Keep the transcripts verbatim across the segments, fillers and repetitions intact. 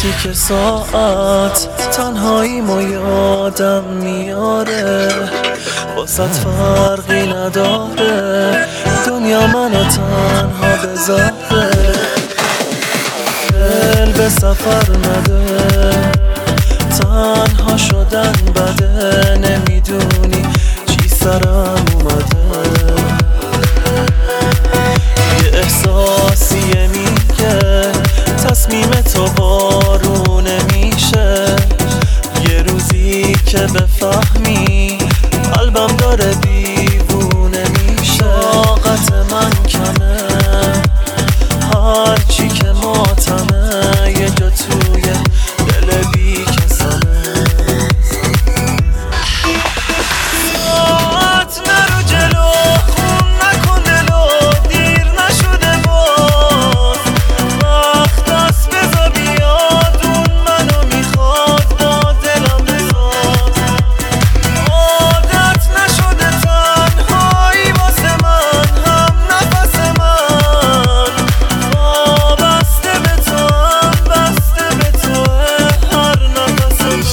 تیک ساعت تنهاییمو یادم میاره، واسط فرقی نداره دنیا منو تنها بذاره. دل به سفر نده، تنها شدن بده، نمیدونی چی سرم اومده. یه احساسیه میگه تصمیم تو بارو نمیشه، یه روزی که بفهمی قلبم داره دیوونه میشه. طاقت من کمه، هرچی که ماتمه یه جا توی دل بی کسمه. ساعت نرو جلو، خون نکن دلو، دیر نشده باز، وقت دست بزا بیاد، اون منو میخواد با دلم بساز. عادت نشده تنهایی واسه من، هم نفس من وابسته به تو، هم بسته به توه هر نفس من.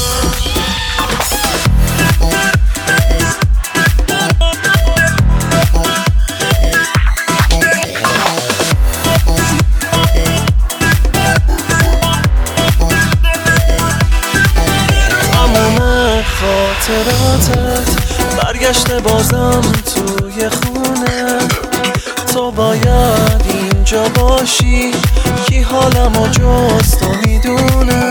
تموم خاطراتت برگشته بازم توی خونه، تو باید اینجا باشی، کی حالمو جز تو میدونه.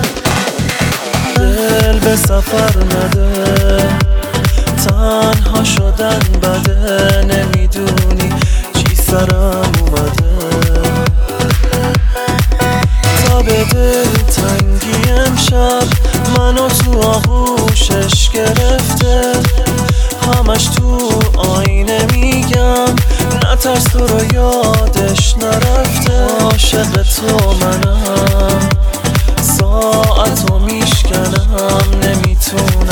دل به سفر نده، تنها شدن بده، نمیدونی چی سرم اومده. تا به دل تنگی امشب منو تو آغوشش گرفته، همش تو آینه میگم نترس تو رو یادش نرفته. عاشق تو منم، ساعتو میشکنم نمیتونم